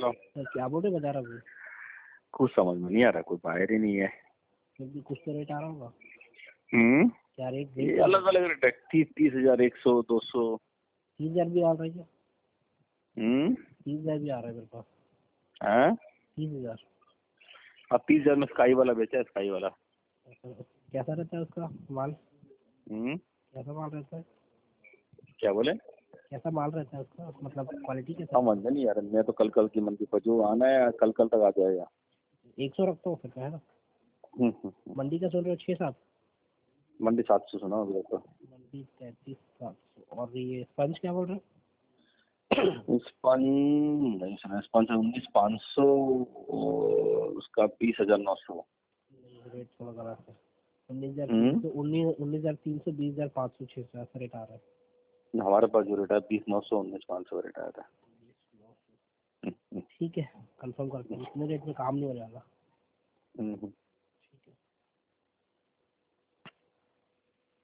Hello. Sir क्या board बता रहा हूँ? कुछ समझ में नहीं आ रहा, कोई बाहर ही नहीं है। क्योंकि कुछ तो रेट आ रहा होगा। क्या रेट ये अलग अलग रेट है, 30,000, 100, 200। 30,000 भी आ रहा है क्या? 30,000 भी आ रहा है मेरे पास। हाँ 30,000। अब 30,000 में स्काई वाला बेचा है, स्काई वाला। कैसा रहता है उसका माल? कैसा माल रहता है? क्या बोले? कैसा माल रहता है उसका, मतलब क्वालिटी कैसा? समझ में नहीं आ रहा, मैं तो कल की मंडी पर जो आना है कल तक आ जाएगा। 100 रखता हूँ फिर, है ना? मंडी का सुन रहे हो 6-7? मंडी 700 सुना अभी तो। मंडी 33,700। और ये स्पंज क्या बोल रहे हो? स्पंज नहीं सुना, स्पंज 19,500, उसका 20,900। रेट थोड़ा गलत है। 19,300, 19,300, 20,500, 600 ऐसा रेट आ रहा है। हमारे पास जो रेट है 20,900, 19,500 रेट आया था। ठीक है, कंफर्म करते हैं, इतने रेट में काम नहीं हो जाएगा।